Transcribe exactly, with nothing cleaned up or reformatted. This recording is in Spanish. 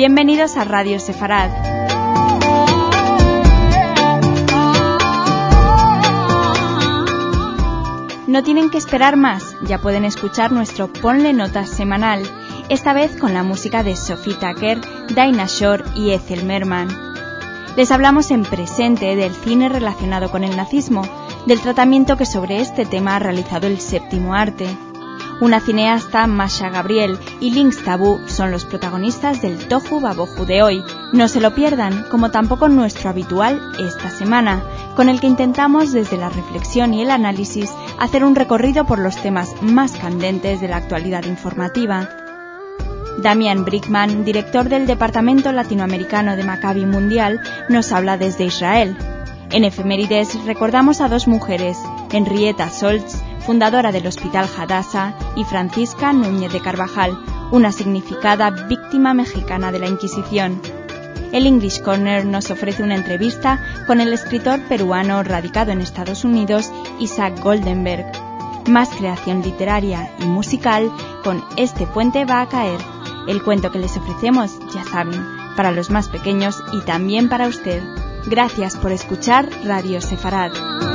Bienvenidos a Radio Sefarad. No tienen que esperar más, ya pueden escuchar nuestro Ponle Notas semanal, esta vez con la música de Sophie Tucker, Dinah Shore y Ethel Merman. Les hablamos en presente del cine relacionado con el nazismo, del tratamiento que sobre este tema ha realizado el Séptimo Arte. Una cineasta, Masha Gabriel, y Lynx Taboo son los protagonistas del Tohu Babohu de hoy. No se lo pierdan, como tampoco nuestro habitual esta semana, con el que intentamos desde la reflexión y el análisis hacer un recorrido por los temas más candentes de la actualidad informativa. Damian Brickman, director del Departamento Latinoamericano de Maccabi Mundial, nos habla desde Israel. En efemérides recordamos a dos mujeres, Henrietta Soltz, fundadora del Hospital Hadassah, y Francisca Núñez de Carvajal, una significada víctima mexicana de la Inquisición. El English Corner nos ofrece una entrevista con el escritor peruano radicado en Estados Unidos, Isaac Goldenberg. Más creación literaria y musical con Este puente va a caer, el cuento que les ofrecemos, ya saben, para los más pequeños y también para usted. Gracias por escuchar Radio Sefarad.